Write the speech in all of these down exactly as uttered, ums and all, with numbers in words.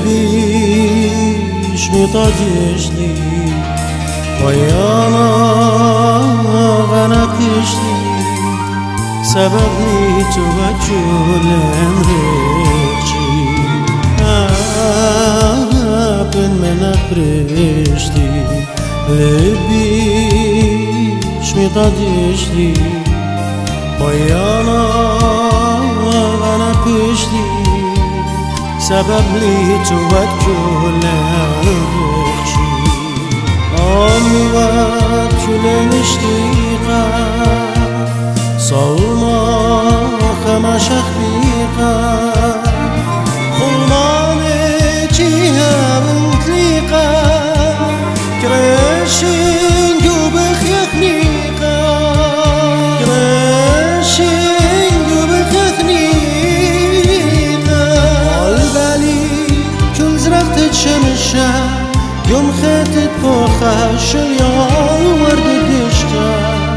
لبيش مطاجشني ويانا غنكشني سبب لي توجه لمرجي أبن من أفرشتي لبيش مطاجشني ويانا غنكشني سبب لي توجه لمرجي آمی وقت کل نشتیقه صوما خمش اخبیقه خلمانه چی هم انتلیقه کرشنگو بخیخنیقه کرشنگو بخیخنیقه البلی کل زرقت شمشه يوم خاتت فوخها شليان ورد دشتا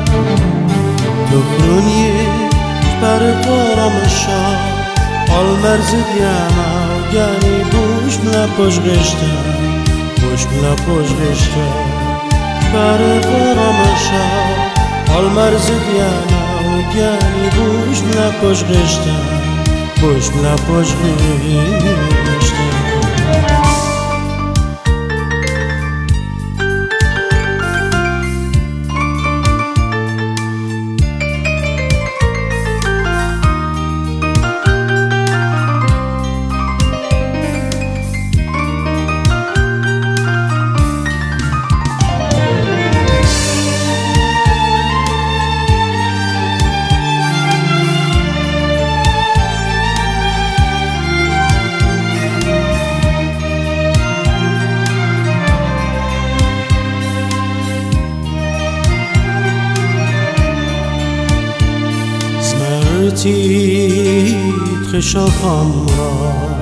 تخروني برق رمشا المرز ديانا وقاني بوش ملا بوش غشتا بوش ملا بوش غشتا برق رمشا المرز ديانا وقاني بوش ملا بوش غشتا بوش ملا بوش غشتا تیت خشاخم را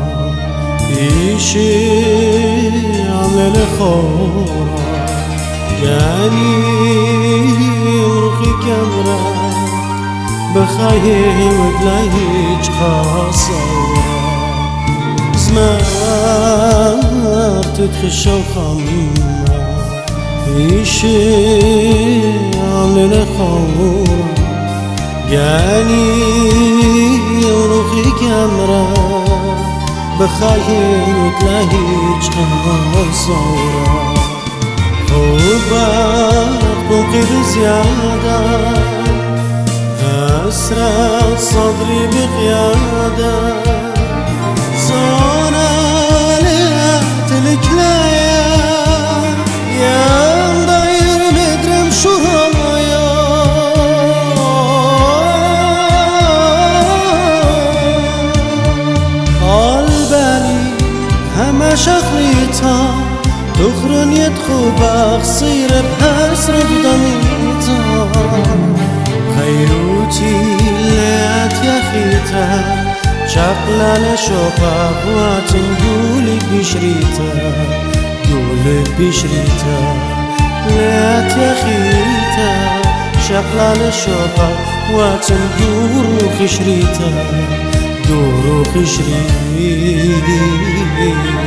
پیشی عمل خورا گنی روخی کمرا بخواهیم دلایج خاصورا زمرت خشاخم را پیشی عمل خورا يعني روحي كامرة بخاين وتلاهيج صورة حبك بقي بزيادة أسرع صدري بقيادة صانا لقيت لك لايا يا مضير مدرم شرايا شخليتا تخرن يدخو صير بحسرة ضميتا خيروتي لات يا خيتا شقلا لشوقك واتنقولك بشريتا قولك بشريتا لات يا خيتا شقلا لشوقك واتنقولك بشريتا قولك بشريتا